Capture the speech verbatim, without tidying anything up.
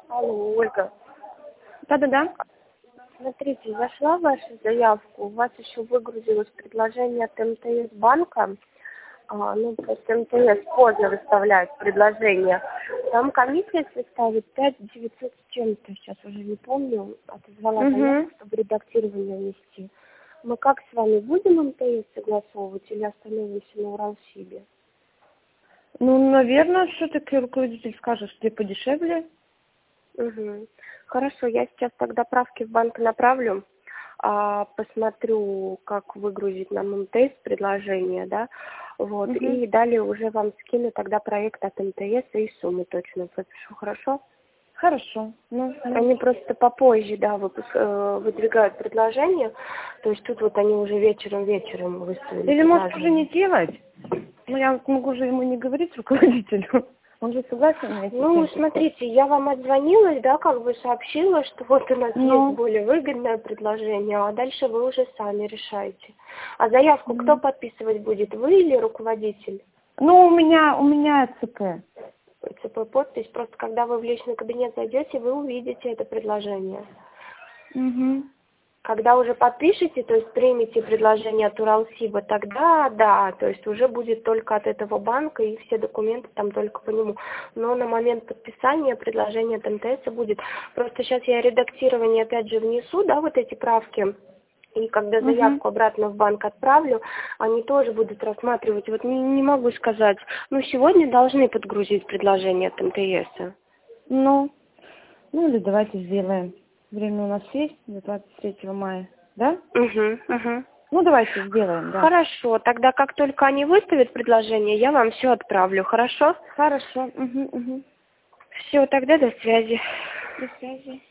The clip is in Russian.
Алло, Ольга. Да-да-да. Смотрите, зашла ваша заявку, у вас еще выгрузилось предложение от МТС банка. А, ну, просто МТС поздно выставляет предложение. Там комиссия составит пять девятьсот с чем-то, сейчас уже не помню, отозвала заявку, Угу. чтобы редактирование внести. Мы как с вами будем МТС согласовывать или остановимся на Уралсибе? Ну, наверное, все-таки руководитель скажет, что подешевле. Угу. Хорошо, я сейчас тогда правки в банк направлю, а, посмотрю, как выгрузить нам МТС предложение, да, вот, Угу. и далее уже вам скину тогда проект от МТС и сумму точно пропишу, хорошо? Хорошо. Ну, ну. Они просто попозже, да, выпуск, э, выдвигают предложение, то есть тут вот они уже вечером-вечером выставили Или может уже предложение. не делать? Ну, я вот могу же ему не говорить руководителю. Он же согласен на эти Ну, семьдесят. смотрите, я вам отзвонилась, да, как бы сообщила, что вот у нас Ну. есть более выгодное предложение, а дальше вы уже сами решаете. А заявку Мгм. кто подписывать будет, вы или руководитель? Ну, у меня, у меня ЦП. ЦП подпись, просто когда вы в личный кабинет зайдете, вы увидите это предложение. Угу. Когда уже подпишете, то есть примете предложение от Уралсиба, тогда да, то есть уже будет только от этого банка и все документы там только по нему. Но на момент подписания предложение от МТС будет. Просто сейчас я редактирование опять же внесу, да, вот эти правки. И когда Угу. заявку обратно в банк отправлю, они тоже будут рассматривать. Вот не, не могу сказать. Ну, сегодня должны подгрузить предложение от МТС. Ну, ну или давайте сделаем. Время у нас есть, до двадцать третьего мая, да? Угу, угу. Ну, давайте сделаем, да. Хорошо, тогда как только они выставят предложение, я вам все отправлю, хорошо? Хорошо. Угу, угу. Все, тогда до связи. До связи.